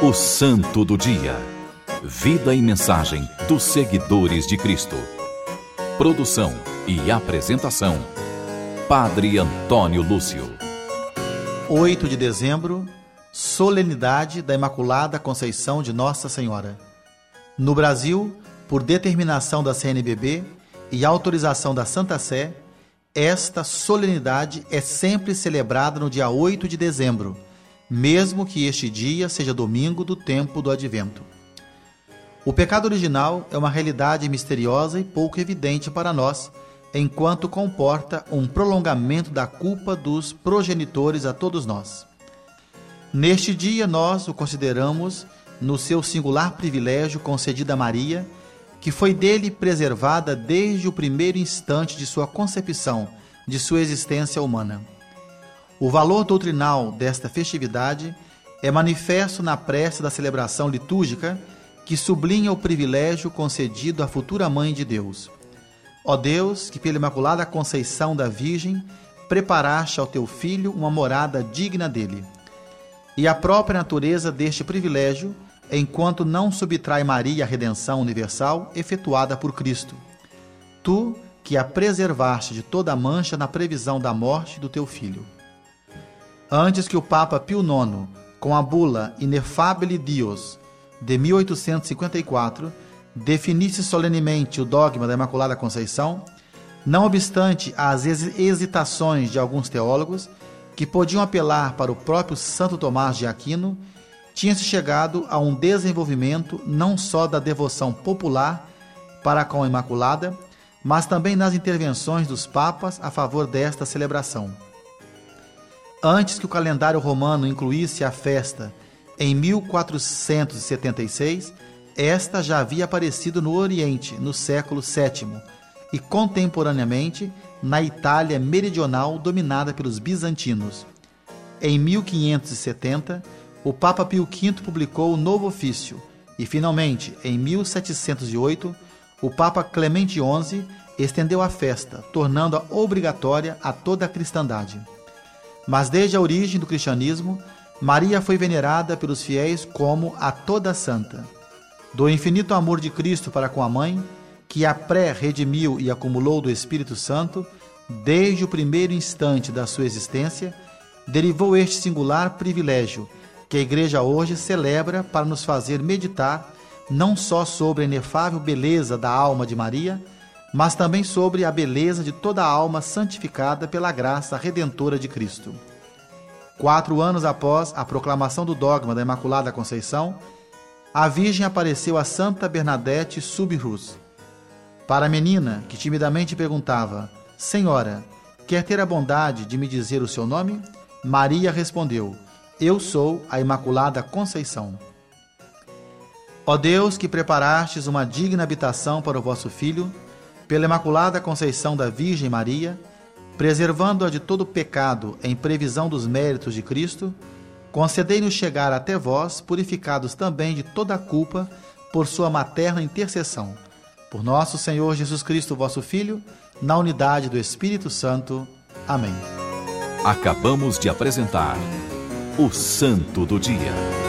O Santo do Dia. Vida e mensagem dos seguidores de Cristo. Produção e apresentação: Padre Antônio Lúcio. 8 de dezembro, solenidade da Imaculada Conceição de Nossa Senhora. No Brasil, por determinação da CNBB e autorização da Santa Sé, esta solenidade é sempre celebrada no dia 8 de dezembro, mesmo que este dia seja domingo do tempo do Advento. O pecado original é uma realidade misteriosa e pouco evidente para nós, enquanto comporta um prolongamento da culpa dos progenitores a todos nós. Neste dia nós o consideramos no seu singular privilégio concedido a Maria, que foi dele preservada desde o primeiro instante de sua concepção, de sua existência humana. O valor doutrinal desta festividade é manifesto na prece da celebração litúrgica, que sublinha o privilégio concedido à futura Mãe de Deus. Ó Deus, que pela Imaculada Conceição da Virgem preparaste ao teu Filho uma morada digna dele. E a própria natureza deste privilégio, enquanto não subtrai Maria à redenção universal efetuada por Cristo. Tu, que a preservaste de toda mancha na previsão da morte do teu Filho. Antes que o Papa Pio IX, com a bula Ineffabili Dios, de 1854, definisse solenemente o dogma da Imaculada Conceição, não obstante as hesitações de alguns teólogos, que podiam apelar para o próprio Santo Tomás de Aquino, tinha-se chegado a um desenvolvimento não só da devoção popular para com a Imaculada, mas também nas intervenções dos papas a favor desta celebração. Antes que o calendário romano incluísse a festa em 1476, esta já havia aparecido no Oriente, no século VII, e contemporaneamente na Itália meridional dominada pelos bizantinos. Em 1570, o Papa Pio V publicou o Novo Ofício e, finalmente, em 1708, o Papa Clemente XI estendeu a festa, tornando-a obrigatória a toda a cristandade. Mas desde a origem do cristianismo, Maria foi venerada pelos fiéis como a toda santa. Do infinito amor de Cristo para com a mãe, que a pré-redimiu e acumulou do Espírito Santo, desde o primeiro instante da sua existência, derivou este singular privilégio que a Igreja hoje celebra para nos fazer meditar não só sobre a inefável beleza da alma de Maria, mas também sobre a beleza de toda a alma santificada pela graça redentora de Cristo. 4 anos após a proclamação do dogma da Imaculada Conceição, a Virgem apareceu a Santa Bernadette Soubirous. Para a menina, que timidamente perguntava: Senhora, quer ter a bondade de me dizer o seu nome? Maria respondeu: Eu sou a Imaculada Conceição. Ó Deus, que preparastes uma digna habitação para o vosso Filho, pela Imaculada Conceição da Virgem Maria, preservando-a de todo pecado em previsão dos méritos de Cristo, concedei-nos chegar até vós, purificados também de toda a culpa, por sua materna intercessão. Por nosso Senhor Jesus Cristo, vosso Filho, na unidade do Espírito Santo. Amém. Acabamos de apresentar o Santo do Dia.